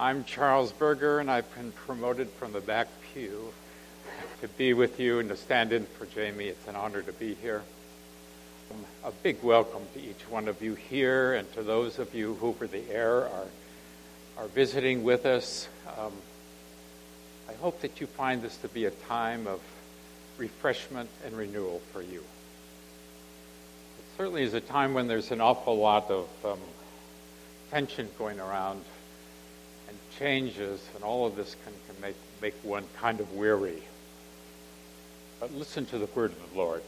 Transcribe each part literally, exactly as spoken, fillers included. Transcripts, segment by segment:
I'm Charles Berger, and I've been promoted from the back pew to be with you and to stand in for Jamie. It's an honor to be here. A big welcome to each one of you here, and to those of you who over the air are are visiting with us. Um, I hope that you find this to be a time of refreshment and renewal for you. It certainly is a time when there's an awful lot of um, tension going around and changes, and all of this can, can make, make one kind of weary. But listen to the word of the Lord.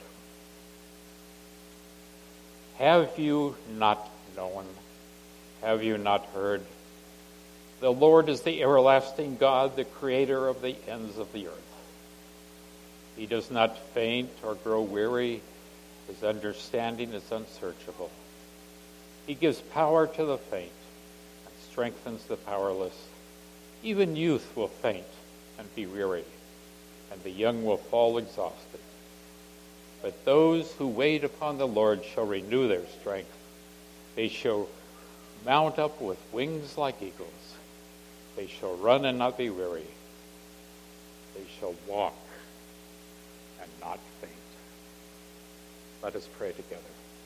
Have you not known? Have you not heard? The Lord is the everlasting God, the creator of the ends of the earth. He does not faint or grow weary. His understanding is unsearchable. He gives power to the faint and strengthens the powerless. Even youth will faint and be weary, and the young will fall exhausted. But those who wait upon the Lord shall renew their strength. They shall mount up with wings like eagles. They shall run and not be weary. They shall walk and not faint. Let us pray together.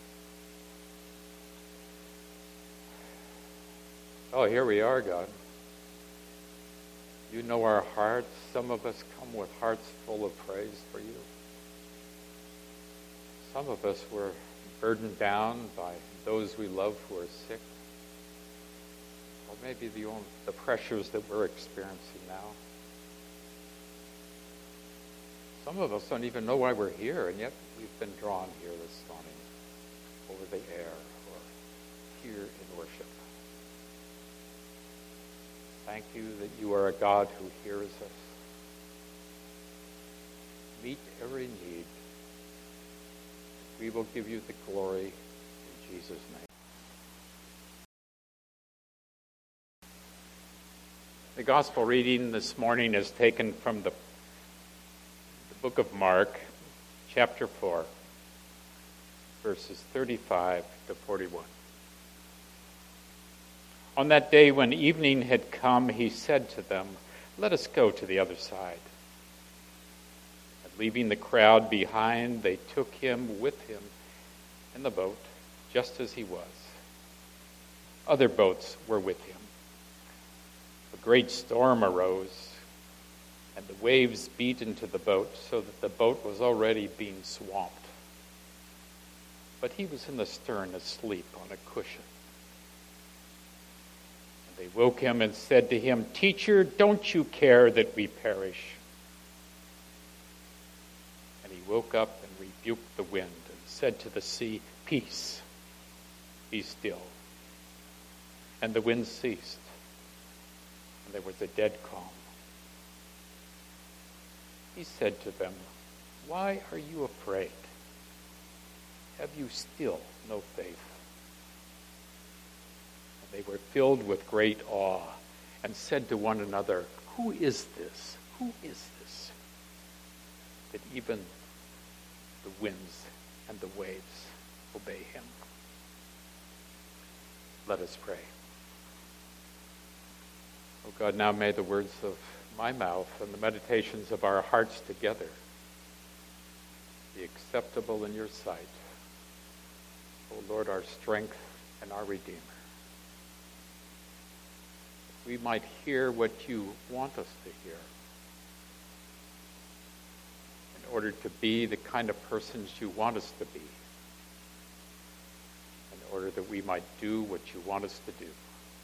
Oh, here we are, God. You know our hearts. Some of us come with hearts full of praise for you. Some of us were burdened down by those we love who are sick. Or maybe the, own, the pressures that we're experiencing now. Some of us don't even know why we're here, and yet we've been drawn here this morning over the air or here in worship. Thank you that you are a God who hears us. Meet every need. We will give you the glory in Jesus' name. The gospel reading this morning is taken from the, the book of Mark, chapter four, verses thirty-five to forty-one. On that day when evening had come, he said to them, "Let us go to the other side." And leaving the crowd behind, they took him with him in the boat, just as he was. Other boats were with him. A great storm arose, and the waves beat into the boat, so that the boat was already being swamped. But he was in the stern asleep on a cushion. And they woke him and said to him, "Teacher, don't you care that we perish?" And he woke up and rebuked the wind and said to the sea, "Peace, be still." And the wind ceased. And there was a dead calm. He said to them, "Why are you afraid? Have you still no faith?" And they were filled with great awe and said to one another, "Who is this? Who is this? That even the winds and the waves obey him." Let us pray. Oh God, now may the words of my mouth and the meditations of our hearts together be acceptable in your sight. O Lord, our strength and our Redeemer. That we might hear what you want us to hear in order to be the kind of persons you want us to be, in order that we might do what you want us to do.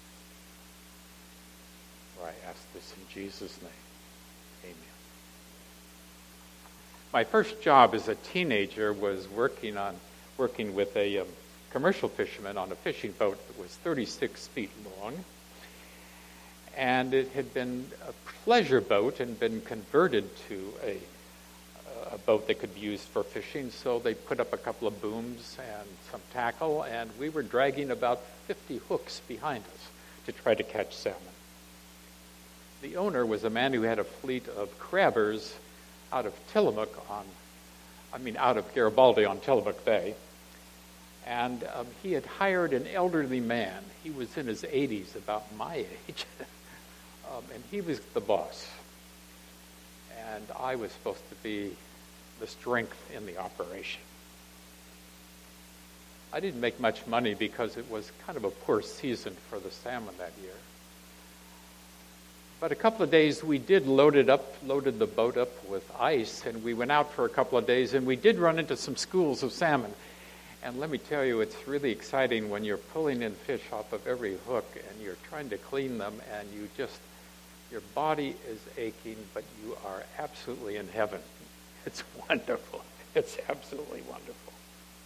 I ask this in Jesus' name. Amen. My first job as a teenager was working on working with a um, commercial fisherman on a fishing boat that was thirty-six feet long. And it had been a pleasure boat and been converted to a, a boat that could be used for fishing. So they put up a couple of booms and some tackle, and we were dragging about fifty hooks behind us to try to catch salmon. The owner was a man who had a fleet of crabbers out of Tillamook on, I mean, out of Garibaldi on Tillamook Bay. And um, he had hired an elderly man. He was in his eighties, about my age. Um, and he was the boss. And I was supposed to be the strength in the operation. I didn't make much money because it was kind of a poor season for the salmon that year. But a couple of days we did load it up, loaded the boat up with ice, and we went out for a couple of days, and we did run into some schools of salmon. And let me tell you, it's really exciting when you're pulling in fish off of every hook and you're trying to clean them, and you just, your body is aching, but you are absolutely in heaven. It's wonderful. It's absolutely wonderful.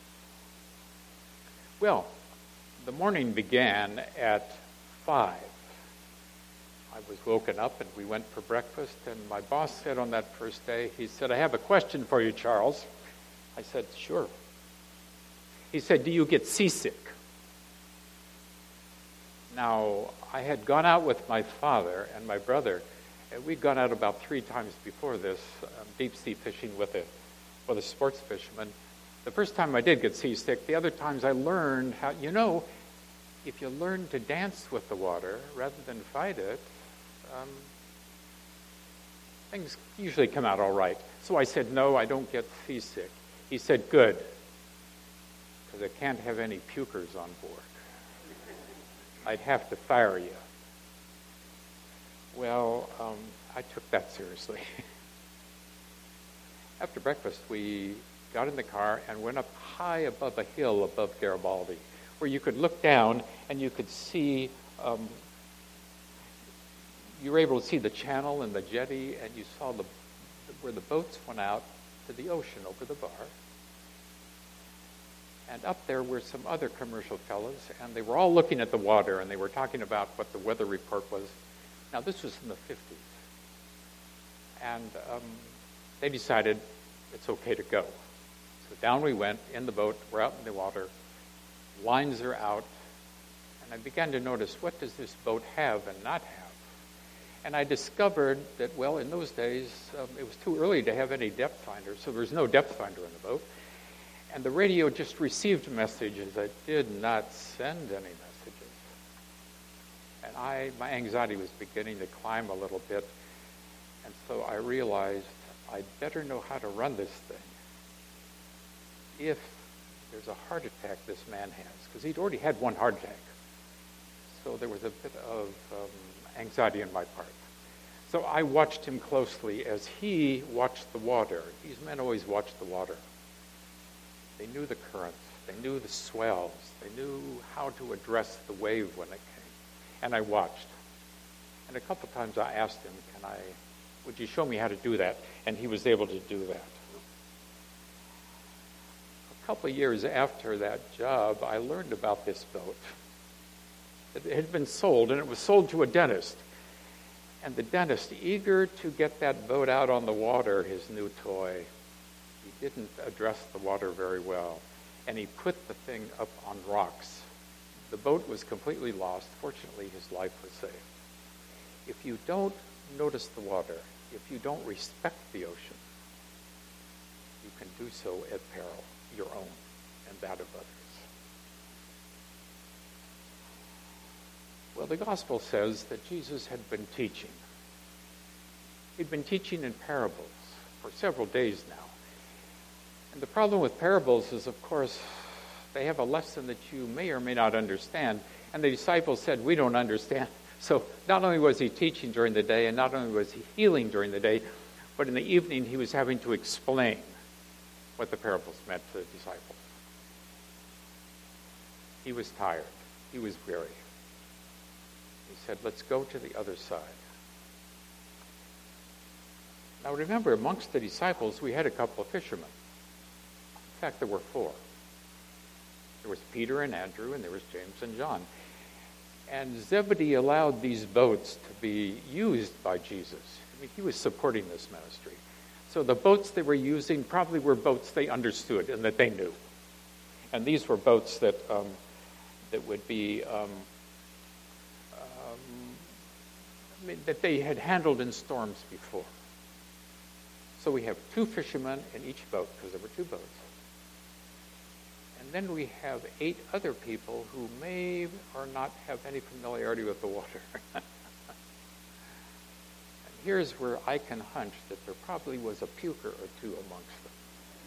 Well, the morning began at five. I was woken up and we went for breakfast, and my boss said on that first day, he said, "I have a question for you, Charles." I said, "Sure." He said, "Do you get seasick?" Now, I had gone out with my father and my brother, and we'd gone out about three times before this, um, deep sea fishing with a, with a sports fisherman. The first time I did get seasick. The other times I learned how, you know, if you learn to dance with the water rather than fight it, um, things usually come out all right. So I said, "No, I don't get seasick." He said, "Good, because I can't have any pukers on board. I'd have to fire you." Well, um, I took that seriously. After breakfast, we got in the car and went up high above a hill above Garibaldi, where you could look down and you could see, um, you were able to see the channel and the jetty, and you saw the where the boats went out to the ocean over the bar. And up there were some other commercial fellows, and they were all looking at the water, and they were talking about what the weather report was. Now, this was in the fifties. And um, they decided it's okay to go. So down we went, in the boat, we're out in the water, lines are out, and I began to notice, what does this boat have and not have? And I discovered that, well, in those days, um, it was too early to have any depth finder, so there was no depth finder in the boat. And the radio just received messages. It did not send any messages. And I, my anxiety was beginning to climb a little bit. And so I realized I'd better know how to run this thing if there's a heart attack this man has, because he'd already had one heart attack. So there was a bit of um, anxiety on my part. So I watched him closely as he watched the water. These men always watched the water. They knew the currents. They knew the swells. They knew how to address the wave when it came. And I watched. And a couple times I asked him, "Can I, would you show me how to do that?" And he was able to do that. A couple of years after that job, I learned about this boat. It had been sold, and it was sold to a dentist. And the dentist, eager to get that boat out on the water, his new toy, he didn't address the water very well, and he put the thing up on rocks. The boat was completely lost. Fortunately, his life was saved. If you don't notice the water, if you don't respect the ocean, you can do so at peril, your own and that of others. Well, the gospel says that Jesus had been teaching. He'd been teaching in parables for several days now. And the problem with parables is, of course, they have a lesson that you may or may not understand. And the disciples said, "We don't understand." So not only was he teaching during the day, and not only was he healing during the day, but in the evening he was having to explain what the parables meant to the disciples. He was tired. He was weary. He said, "Let's go to the other side." Now remember, amongst the disciples, we had a couple of fishermen. In fact, there were four. There was Peter and Andrew, and there was James and John. And Zebedee allowed these boats to be used by Jesus. I mean, he was supporting this ministry. So the boats they were using probably were boats they understood and that they knew. And these were boats that um, that would be um, um, I mean, that they had handled in storms before. So we have two fishermen in each boat, because there were two boats. And then we have eight other people who may or not have any familiarity with the water. here's where I can hunch that there probably was a puker or two amongst them.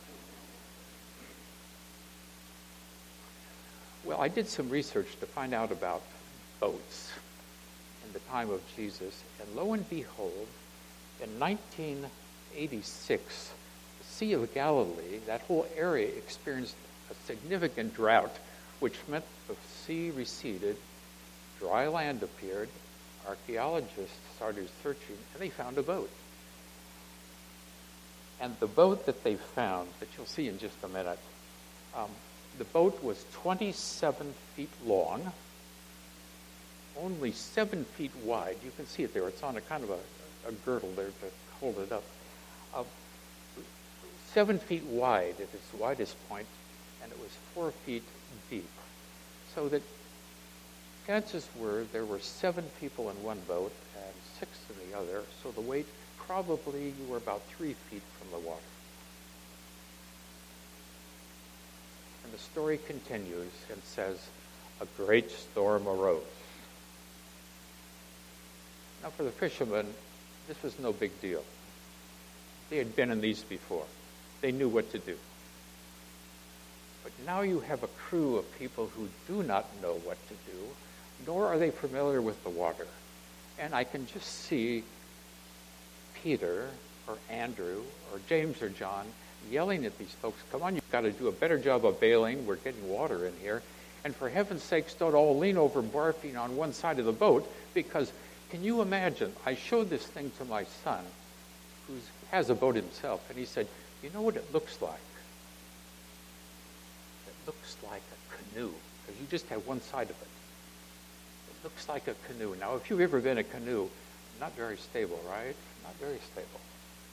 Well, I did some research to find out about boats in the time of Jesus, and lo and behold, in nineteen eighty-six, the Sea of Galilee, that whole area experienced a significant drought, which meant the sea receded, dry land appeared, archaeologists started searching, and they found a boat. And the boat that they found, that you'll see in just a minute, um, the boat was twenty-seven feet long, only seven feet wide. You can see it there. It's on a kind of a, a girdle there to hold it up. Uh, seven feet wide at its widest point, and it was four feet deep. So that chances were there were seven people in one boat and six in the other, so the weight probably you were about three feet from the water. And the story continues and says, a great storm arose. Now for the fishermen, this was no big deal. They had been in these before. They knew what to do. But now you have a crew of people who do not know what to do, nor are they familiar with the water. And I can just see Peter or Andrew or James or John yelling at these folks, come on, you've got to do a better job of bailing. We're getting water in here. And for heaven's sakes, don't all lean over barfing on one side of the boat, because can you imagine, I showed this thing to my son, who has a boat himself, and he said, you know what it looks like? It looks like a canoe, because you just have one side of it. It looks like a canoe. Now, if you've ever been in a canoe, not very stable, right? Not very stable.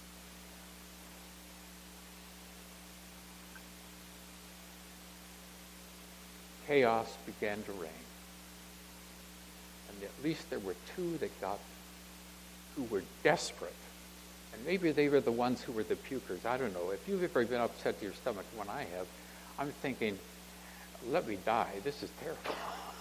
Chaos began to reign. And at least there were two that got, who were desperate. And maybe they were the ones who were the pukers. I don't know. If you've ever been upset to your stomach, when I have, I'm thinking, let me die. This is terrible.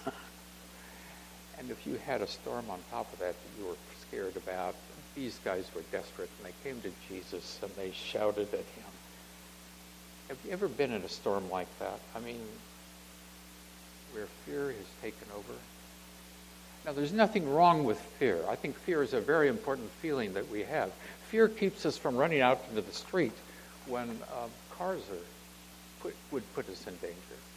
And if you had a storm on top of that that you were scared about, these guys were desperate, and they came to Jesus and they shouted at him. Have you ever been in a storm like that? I mean, where fear has taken over? Now, there's nothing wrong with fear. I think fear is a very important feeling that we have. Fear keeps us from running out into the street when um, cars are put, would put us in danger.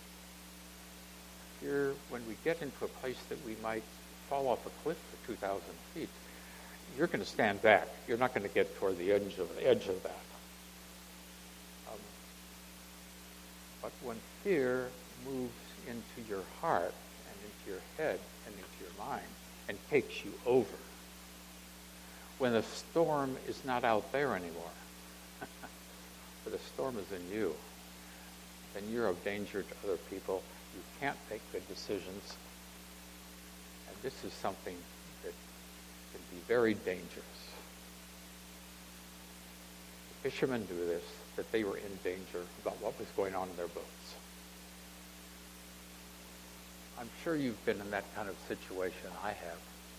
Fear, when we get into a place that we might fall off a cliff for two thousand feet, you're going to stand back. You're not going to get toward the edge of the edge of that. Um, but when fear moves into your heart and into your head and into your mind and takes you over, when the storm is not out there anymore, but the storm is in you, then you're of danger to other people. You can't make good decisions. And this is something that can be very dangerous. The fishermen knew this, that they were in danger about what was going on in their boats. I'm sure you've been in that kind of situation. I have.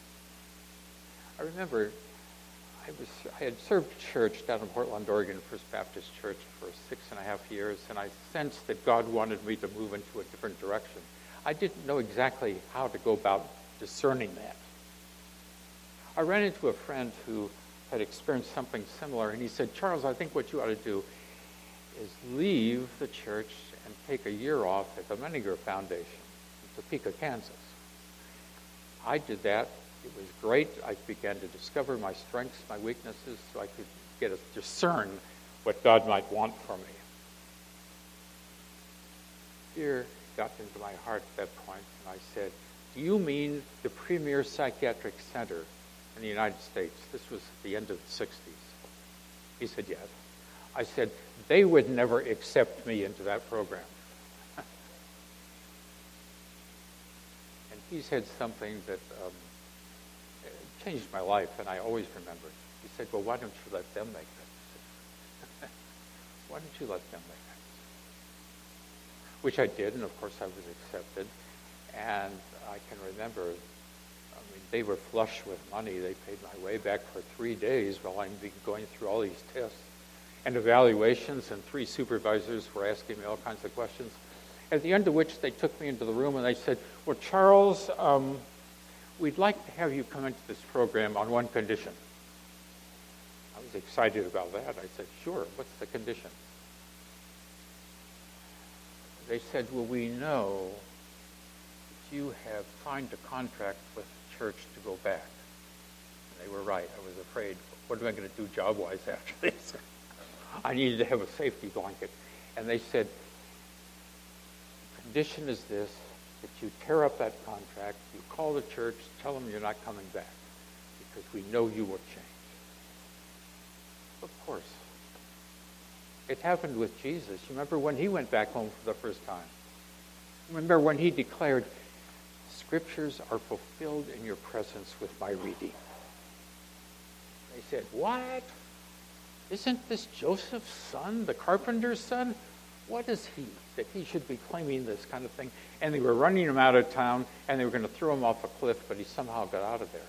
I remember I was I had served church down in Portland, Oregon, First Baptist Church for six and a half years, and I sensed that God wanted me to move into a different direction. I didn't know exactly how to go about discerning that. I ran into a friend who had experienced something similar, and he said, Charles, I think what you ought to do is leave the church and take a year off at the Menninger Foundation in Topeka, Kansas. I did that. It was great. I began to discover my strengths, my weaknesses, so I could get a discern what God might want from me. Fear got into my heart at that point, and I said, do you mean the premier psychiatric center in the United States? This was at the end of the sixties. He said, yes. I said, they would never accept me into that program. And he said something that um, changed my life, and I always remember it. He said, well, why don't you let them make that decision? Why don't you let them make that decision? Which I did, and of course I was accepted. And I can remember um, I mean, they were flush with money. They paid my way back for three days while I'm going through all these tests and evaluations, and three supervisors were asking me all kinds of questions. At the end of which, they took me into the room and they said, well, Charles, um, we'd like to have you come into this program on one condition. I was excited about that. I said, sure, what's the condition? They said, well, we know that you have signed a contract with the church to go back. And they were right. I was afraid, what am I going to do job-wise after this? I needed to have a safety blanket. And they said, the condition is this, that you tear up that contract, you call the church, tell them you're not coming back, because we know you will change. Of course. It happened with Jesus. You remember when he went back home for the first time? Remember when he declared, Scriptures are fulfilled in your presence with my reading. They said, what? Isn't this Joseph's son, the carpenter's son? What is he that he should be claiming this kind of thing? And they were running him out of town, and they were going to throw him off a cliff, but he somehow got out of there.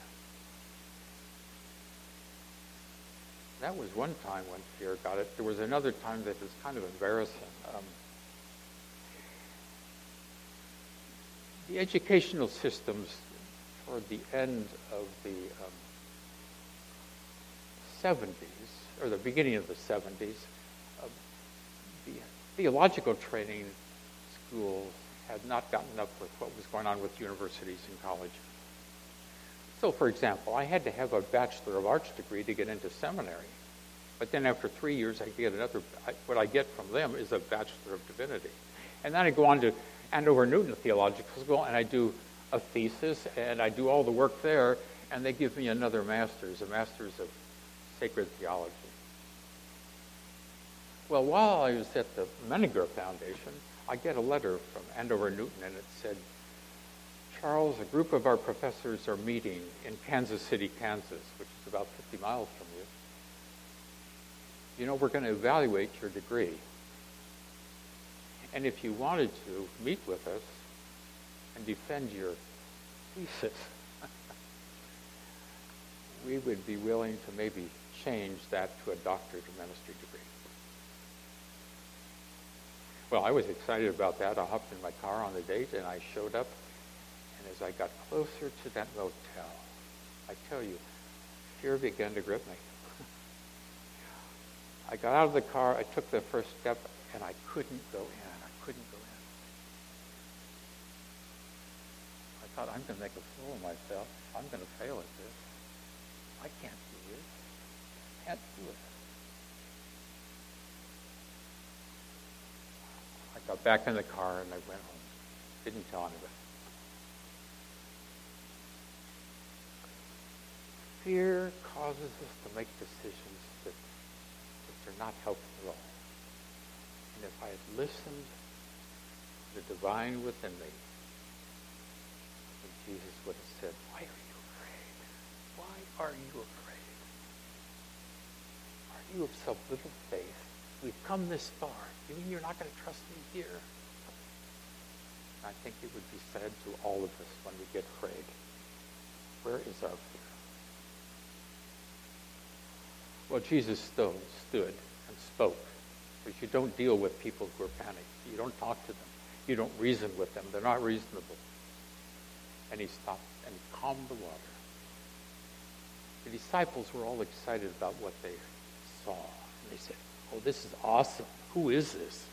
That was one time when fear got it. There was another time that was kind of embarrassing. Um, the educational systems toward the end of the um, seventies, or the beginning of the seventies, uh, the theological training schools had not gotten up with what was going on with universities and colleges. So, for example, I had to have a Bachelor of Arts degree to get into seminary. But then after three years, I get another, what I get from them is a Bachelor of Divinity. And then I go on to Andover Newton Theological School, and I do a thesis, and I do all the work there, and they give me another master's, a master's of sacred theology. Well, while I was at the Menninger Foundation, I get a letter from Andover Newton, and it said, Charles, a group of our professors are meeting in Kansas City, Kansas, which is about fifty miles from you. You know, we're going to evaluate your degree. And if you wanted to meet with us and defend your thesis, we would be willing to maybe change that to a doctorate of ministry degree. Well, I was excited about that. I hopped in my car on the date, and I showed up. And as I got closer to that motel, I tell you, fear began to grip me. I got out of the car, I took the first step, and I couldn't go in. I couldn't go in. I thought, I'm going to make a fool of myself. I'm going to fail at this. I can't do this. I can't do it. I got back in the car, and I went home. Didn't tell anybody. Fear causes us to make decisions that, that are not helpful at all. And if I had listened to the divine within me, then Jesus would have said, why are you afraid? Why are you afraid? Are you of so little faith? We've come this far. You mean you're not going to trust me here? I think it would be said to all of us when we get afraid, where is our fear? Well, Jesus stood, stood and spoke, because you don't deal with people who are panicked. You don't talk to them. You don't reason with them. They're not reasonable. And he stopped and he calmed the water. The disciples were all excited about what they saw. And they said, oh, this is awesome. Who is this?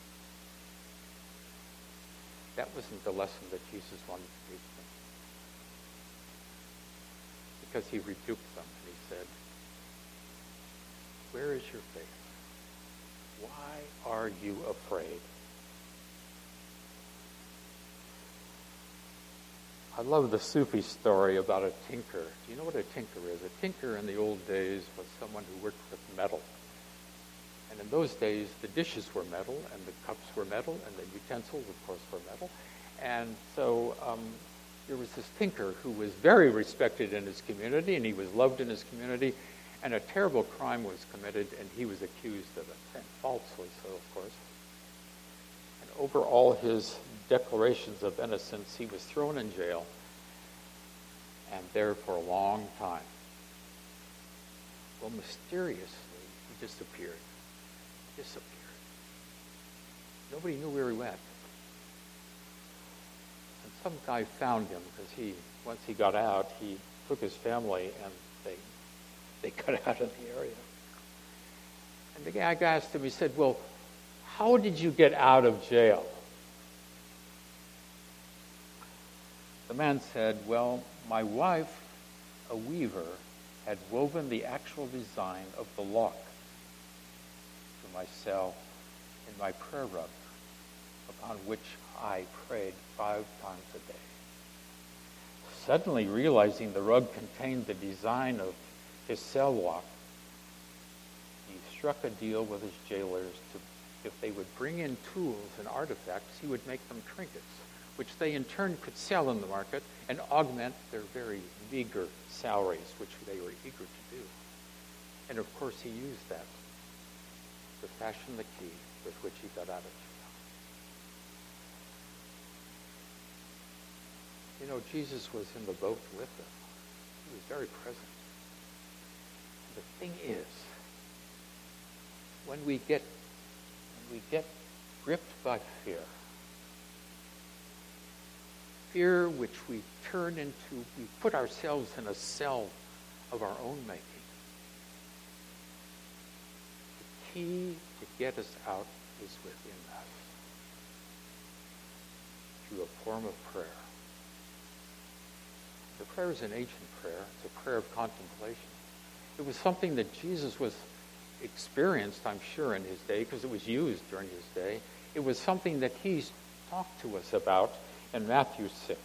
That wasn't the lesson that Jesus wanted to teach them. Because he rebuked them and he said, where is your faith? Why are you afraid? I love the Sufi story about a tinker. Do you know what a tinker is? A tinker in the old days was someone who worked with metal. And in those days, the dishes were metal, and the cups were metal, and the utensils, of course, were metal. And so um, there was this tinker who was very respected in his community, and he was loved in his community. And a terrible crime was committed, and he was accused of it, and falsely so, of course. And over all his declarations of innocence, he was thrown in jail. and there for a long time. Well, mysteriously, he disappeared. Disappeared. Nobody knew where he went. And some guy found him because he, once he got out, he took his family and they, they got out of the area. And the guy asked him, he said, well, how did you get out of jail? The man said, well, my wife, a weaver, had woven the actual design of the lock to my cell in my prayer rug, upon which I prayed five times a day. Suddenly realizing the rug contained the design of his cell lock, he struck a deal with his jailers to, if they would bring in tools and artifacts, he would make them trinkets, which they in turn could sell in the market and augment their very meager salaries, which they were eager to do. And of course he used that to fashion the key with which he got out of jail. You know, Jesus was in the boat with them. He was very present. The thing is, when we get when we get gripped by fear, fear which we turn into, we put ourselves in a cell of our own making. The key to get us out is within us, through a form of prayer. The prayer is an ancient prayer. It's a prayer of contemplation. It was something that Jesus was experienced, I'm sure, in his day, because it was used during his day. It was something that he talked to us about in Matthew six.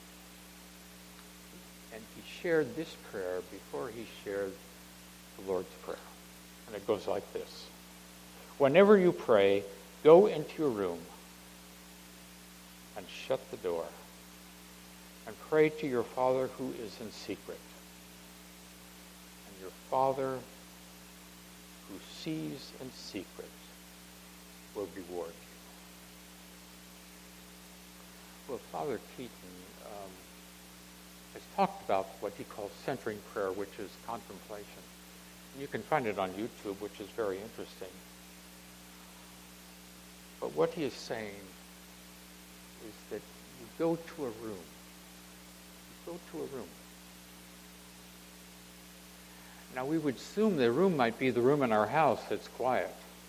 And he shared this prayer before he shared the Lord's Prayer. And it goes like this. Whenever you pray, go into your room and shut the door and pray to your Father who is in secret. And your Father who sees in secret will reward you. Well, Father Keaton um, has talked about what he calls centering prayer, which is contemplation. And you can find it on YouTube, which is very interesting. But what he is saying is that you go to a room. You go to a room. Now, we would assume the room might be the room in our house that's quiet.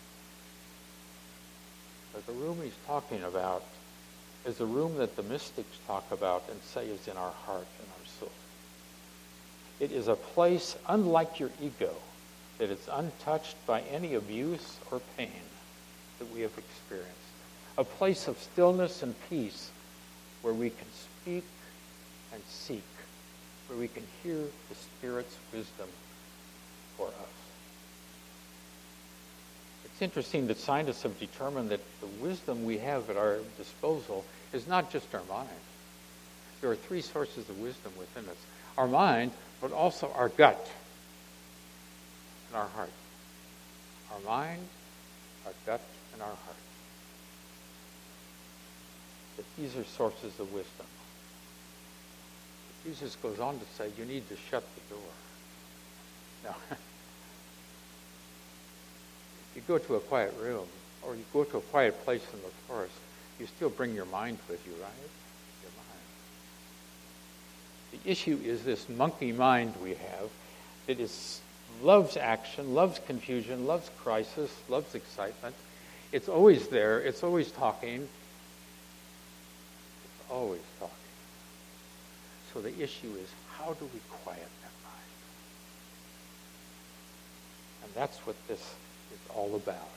But the room he's talking about is a room that the mystics talk about and say is in our heart and our soul. It is a place unlike your ego, that is untouched by any abuse or pain that we have experienced. A place of stillness and peace where we can speak and seek, where we can hear the Spirit's wisdom for us. It's interesting that scientists have determined that the wisdom we have at our disposal is not just our mind. There are three sources of wisdom within us. Our mind, but also our gut and our heart. Our mind, our gut, and our heart. That these are sources of wisdom. But Jesus goes on to say, you need to shut the door. Now, you go to a quiet room, or you go to a quiet place in the forest, you still bring your mind with you, right? Your mind. The issue is this monkey mind we have that is loves action, loves confusion, loves crisis, loves excitement. It's always there. It's always talking. It's always talking. So the issue is, how do we quiet that mind? And that's what this is all about.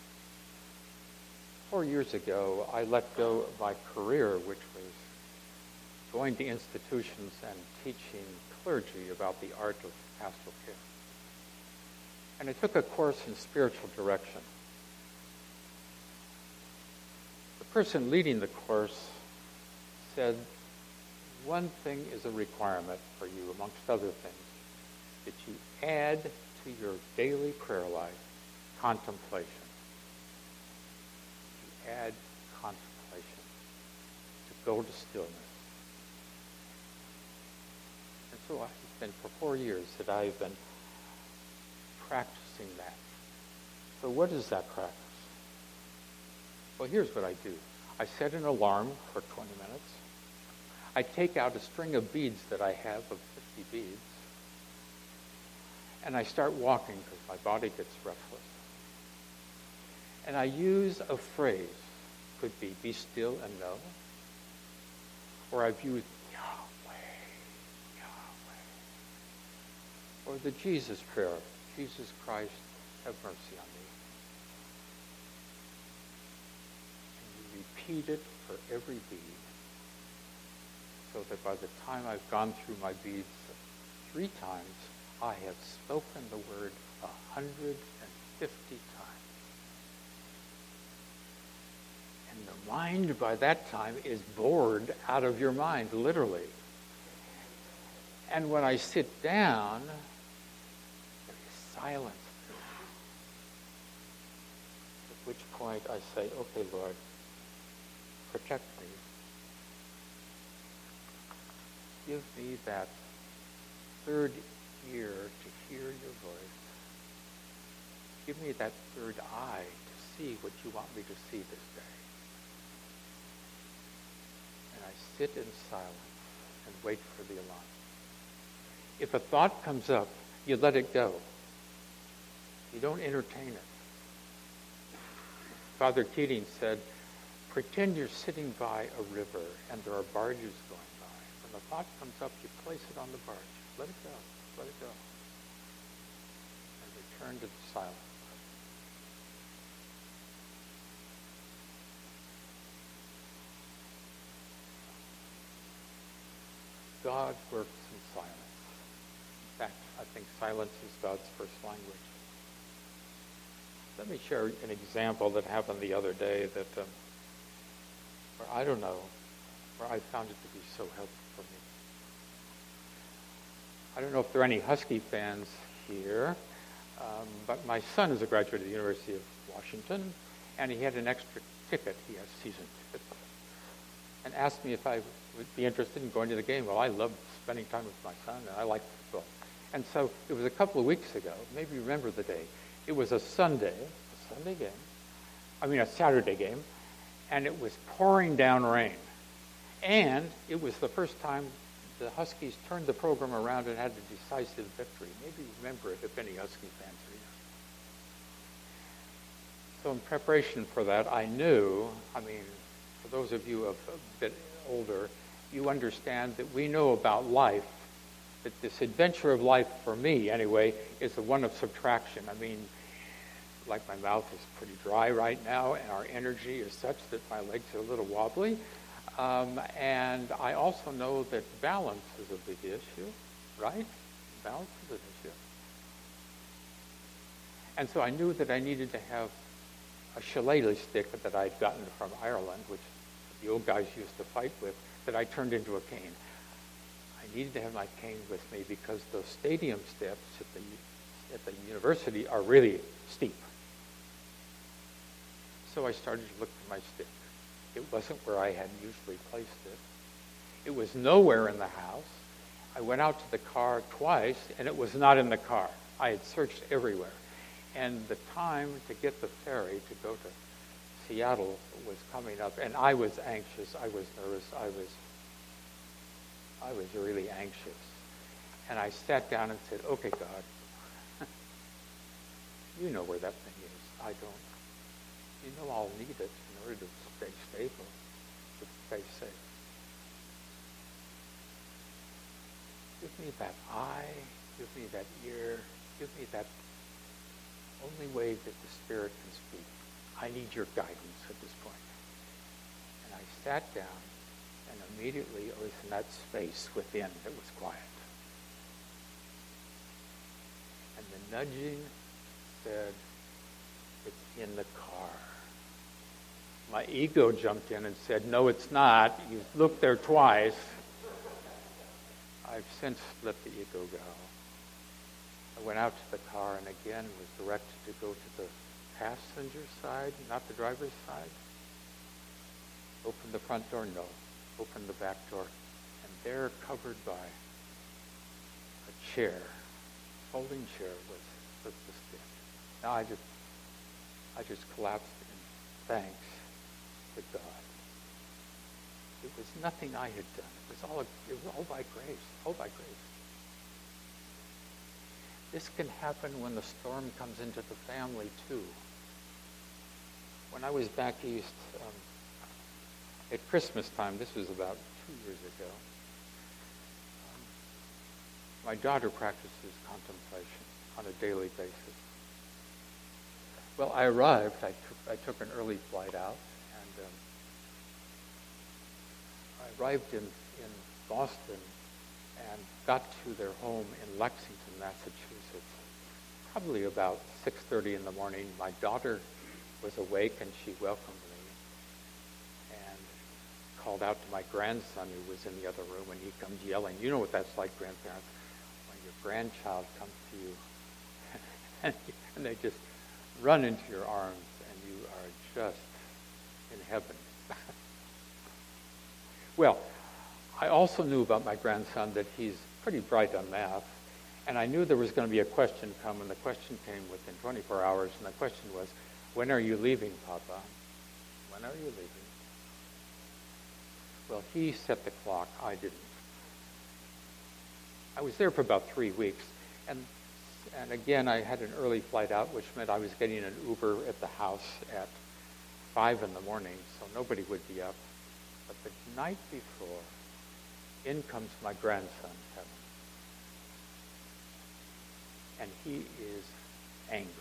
Four years ago, I let go of my career, which was going to institutions and teaching clergy about the art of pastoral care. And I took a course in spiritual direction. The person leading the course said, one thing is a requirement for you, amongst other things, that you add to your daily prayer life contemplation. You add contemplation to go to stillness. And so it's been for four years that I've been practicing that. So what is that practice? Well, here's what I do. I set an alarm for twenty minutes. I take out a string of beads that I have of fifty beads, and I start walking because my body gets restless. And I use a phrase. Could be, be still and know. Or I've used Yahweh, Yahweh. Or the Jesus prayer, Jesus Christ, have mercy on me. And you repeat it for every bead, so that by the time I've gone through my beads three times, I have spoken the word one hundred fifty times. And the mind by that time is bored out of your mind, literally. And when I sit down, there is silence. At which point I say, okay, Lord, protect me. Give me that third ear to hear your voice. Give me that third eye to see what you want me to see this day. And I sit in silence and wait for the alarm. If a thought comes up, you let it go. You don't entertain it. Father Keating said, pretend you're sitting by a river and there are barges going by. When the thought comes up, you place it on the barge. Let it go. Let it go. And return to the silence. God works in silence. In fact, I think silence is God's first language. Let me share an example that happened the other day that, um, where I don't know, where I found it to be so helpful for me. I don't know if there are any Husky fans here, um, but my son is a graduate of the University of Washington, and he had an extra ticket. He has season tickets, and asked me if I would be interested in going to the game. Well, I love spending time with my son, and I like football. And so it was a couple of weeks ago. Maybe you remember the day. It was a Sunday, a Sunday game. I mean, a Saturday game, and it was pouring down rain. And it was the first time the Huskies turned the program around and had a decisive victory. Maybe you remember it if any Husky fans are here. So in preparation for that, I knew, I mean, for those of you a bit older, you understand that we know about life, that this adventure of life, for me anyway, is the one of subtraction. I mean, like my mouth is pretty dry right now, and our energy is such that my legs are a little wobbly. Um, and I also know that balance is a big issue, right? Balance is an issue. And so I knew that I needed to have a shillelagh stick that I'd gotten from Ireland, which the old guys used to fight with, that I turned into a cane. I needed to have my cane with me because those stadium steps at the at the university are really steep. So I started to look for my stick. It wasn't where I had usually placed it. It was nowhere in the house. I went out to the car twice, and it was not in the car. I had searched everywhere. And the time to get the ferry to go to Seattle was coming up, and I was anxious. I was nervous. I was, I was really anxious. And I sat down and said, okay, God, you know where that thing is. I don't. You know I'll need it in order to stay stable, to stay safe. Give me that eye, give me that ear, give me that only way that the Spirit can speak. I need your guidance at this point. And I sat down, and immediately I was in that space within that was quiet. And the nudging said, it's in the car. My ego jumped in and said, no, it's not. You've looked there twice. I've since let the ego go. I went out to the car and again was directed to go to the passenger side, not the driver's side. Open the front door, no. Open the back door. And there, covered by chair, folding chair was, was the stick. Now I just, I just collapsed in thanks to God. It was nothing I had done. It was all, it was all by grace, all by grace. This can happen when the storm comes into the family too. When I was back east um, at Christmas time, this was about two years ago, um, my daughter practices contemplation on a daily basis. Well, I arrived, I took, I took an early flight out, and um, I arrived in, in Boston and got to their home in Lexington, Massachusetts, probably about six thirty in the morning. My daughter was awake, and she welcomed me and called out to my grandson, who was in the other room, and he comes yelling. You know what that's like, grandparents, when your grandchild comes to you, and, and they just run into your arms, and you are just in heaven. Well, I also knew about my grandson that he's pretty bright on math, and I knew there was going to be a question come, and the question came within twenty-four hours, and the question was, when are you leaving, Papa? When are you leaving? Well, he set the clock. I didn't. I was there for about three weeks, and and again, I had an early flight out, which meant I was getting an Uber at the house at five in the morning, so nobody would be up. But the night before, in comes my grandson, Kevin. And he is angry.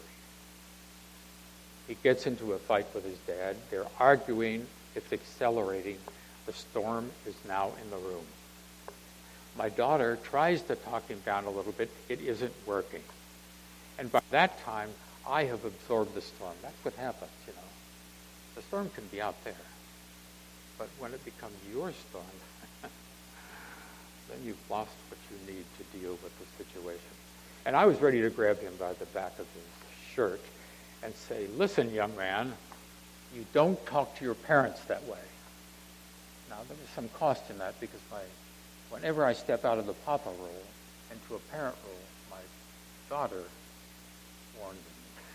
He gets into a fight with his dad. They're arguing. It's accelerating. The storm is now in the room. My daughter tries to talk him down a little bit. It isn't working. And by that time, I have absorbed the storm. That's what happens, you know. The storm can be out there. But when it becomes your storm, then you've lost what you need to deal with the situation. And I was ready to grab him by the back of his shirt and say, listen, young man, you don't talk to your parents that way. Now, there was some cost in that because my, whenever I step out of the papa role into a parent role, my daughter warned me.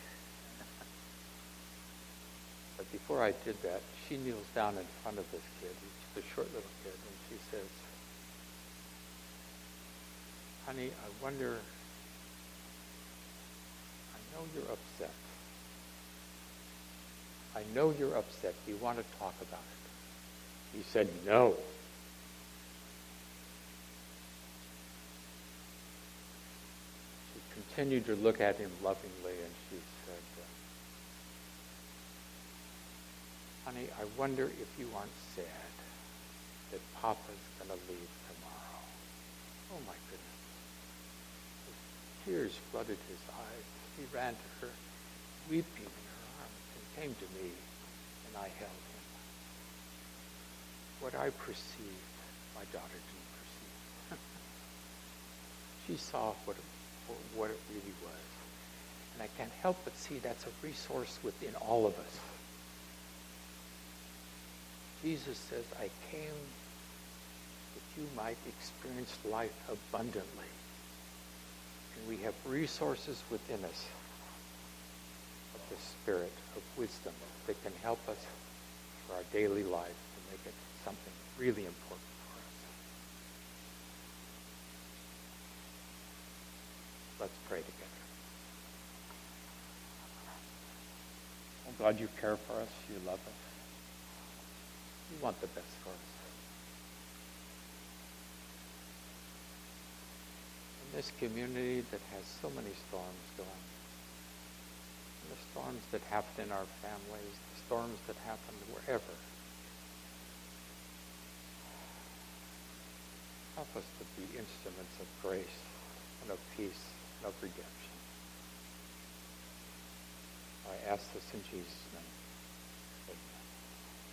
But before I did that, she kneels down in front of this kid, he's a short little kid, and she says, honey, I wonder, I know you're upset. I know you're upset. Do you want to talk about it? He said, no. She continued to look at him lovingly, and she said, honey, I wonder if you aren't sad that Papa's going to leave tomorrow. Oh, my goodness. Tears flooded his eyes. He ran to her, weeping in her arms, and came to me, and I held him. What I perceived, my daughter didn't perceive. She saw what it, what it really was. And I can't help but see that's a resource within all of us. Jesus says, I came that you might experience life abundantly. And we have resources within us of the Spirit of wisdom that can help us for our daily life to make it something really important for us. Let's pray together. Oh God, you care for us. You love us. You want the best for us. In this community that has so many storms going, and the storms that happen in our families, the storms that happen wherever, help us to be instruments of grace and of peace and of redemption. I ask this in Jesus' name.